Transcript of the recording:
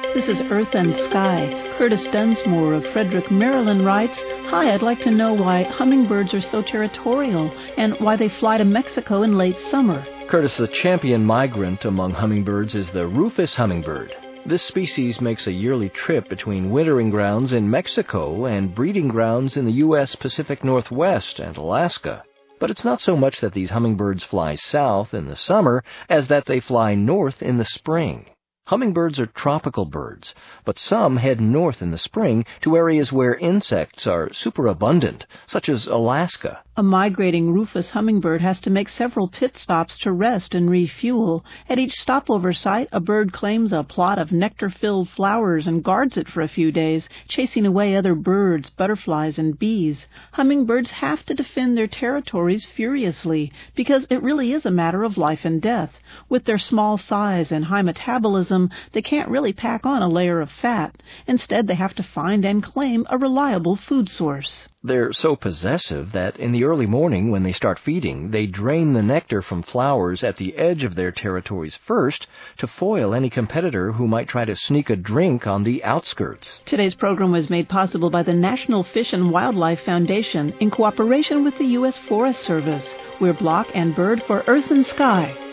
This is Earth and Sky. Curtis Dunsmore of Frederick, Maryland writes, "Hi, I'd like to know why hummingbirds are so territorial and why they fly to Mexico in late summer." Curtis, the champion migrant among hummingbirds is the rufous hummingbird. This species makes a yearly trip between wintering grounds in Mexico and breeding grounds in the U.S. Pacific Northwest and Alaska. But it's not so much that these hummingbirds fly south in the summer as that they fly north in the spring. Hummingbirds are tropical birds, but some head north in the spring to areas where insects are superabundant, such as Alaska. A migrating rufous hummingbird has to make several pit stops to rest and refuel. At each stopover site, a bird claims a plot of nectar-filled flowers and guards it for a few days, chasing away other birds, butterflies, and bees. Hummingbirds have to defend their territories furiously because it really is a matter of life and death. With their small size and high metabolism, they can't really pack on a layer of fat. Instead, they have to find and claim a reliable food source. They're so possessive that in the early morning when they start feeding, they drain the nectar from flowers at the edge of their territories first to foil any competitor who might try to sneak a drink on the outskirts. Today's program was made possible by the National Fish and Wildlife Foundation in cooperation with the U.S. Forest Service. We're Block and Bird for Earth and Sky.